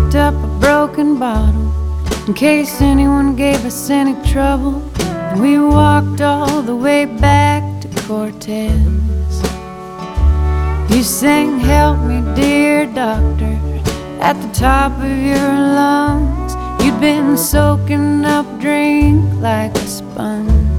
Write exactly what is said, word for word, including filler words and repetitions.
picked up a broken bottle in case anyone gave us any trouble. And we walked all the way back to Cortez. You sang "Help Me Dear Doctor" at the top of your lungs. You'd been soaking up drink like a sponge.